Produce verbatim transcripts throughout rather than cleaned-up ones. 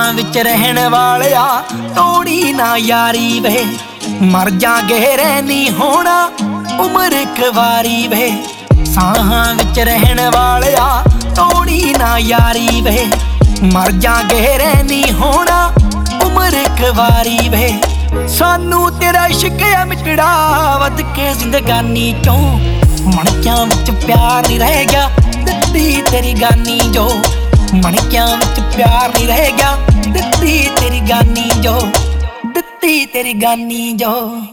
ਸਾਹਾਂ विच रहण वालिया तोड़ी ना यारी वे। मर जागे रहनी होना उम्र एक वारी वे। साਹਾਂ विच रहण वालिया तोड़ी ना यारी वे। मर जागे रहनी होना उम्र एक वारी वे। सानू तेरा इश्क है मिटड़ा वध के जिंदगानी चों। मणकियां विच प्यार नहीं रह गया दित्ती तेरी गानी जो। मणकियां विच प्यार नहीं रह गया दित्ती तेरी गानी जो। दित्ती तेरी गानी जो।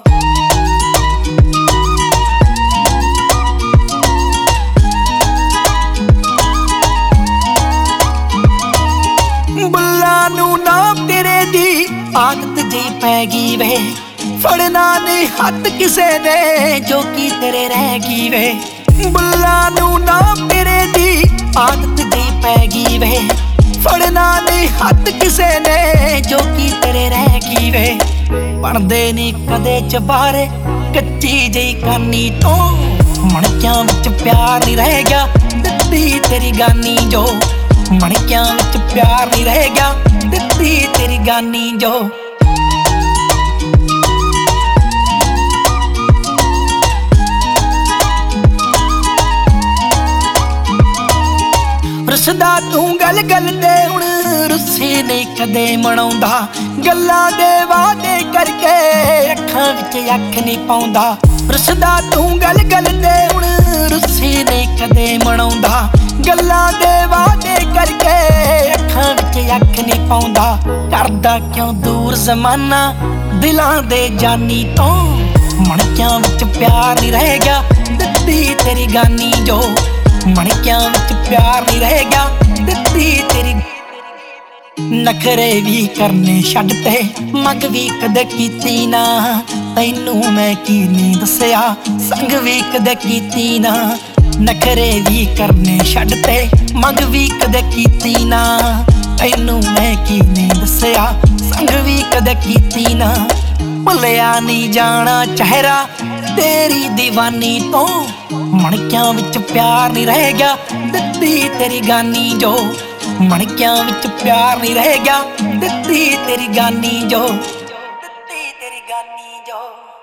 बुल्ला नू नाम तेरे दी आदत जी पै गई वे। फड़ना नहीं हथ किसे ने जो की तेरे रह गई वे। बुल्ला नू नाम तेरे दी आदत जी पै गई वे। फड़ना नहीं हथ किसे ने जो की तेरे रह गई वे। बनदे नहीं कदे चबारे कच्ची जही कानी तो। मणकियां विच प्यार नहीं रह गया दित्ती तेरी गानी जो। मणकियां विच प्यार नहीं रह गया दित्ती तेरी गानी जो। रुसदा तू गल गल दे हुण रुस्से नहीं कदे मनाउंदा। गल्लां दे वादे करके अखां विच अख नहीं पाउंदा। रुसदा तू गल गल दे हुण रुस्से नहीं कदे मनाउंदा। गल्लां दे वादे करके अखां विच अख नहीं पाउंदा। करदा क्यों दूर जमाना दिलां दे जानी तो। मणकियां विच प्यार नहीं रह गया दित्ती तेरी गानी जो। मणकियां विच प्यार नहीं रह गया दित्ती तेरी। नखरे भी करने छड्डते मंग भी कदे कीती ना। तैनू मैं की नहीं दस्सिया संग भी कदे कीती ना। नखरे भी करने छड्डते मंग भी कदे कीती ना। तैनू मैं की नहीं दस्सिया संग भी कदे कीती ना। भुल्लिया नहीं जाना चेहरा तेरी दीवानी तो। मणकियां विच प्यार नहीं रह गया दित्ती तेरी गानी जो। मणकियां विच प्यार नहीं रह गया दित्ती तेरी गानी जो। दित्ती तेरी गानी जो।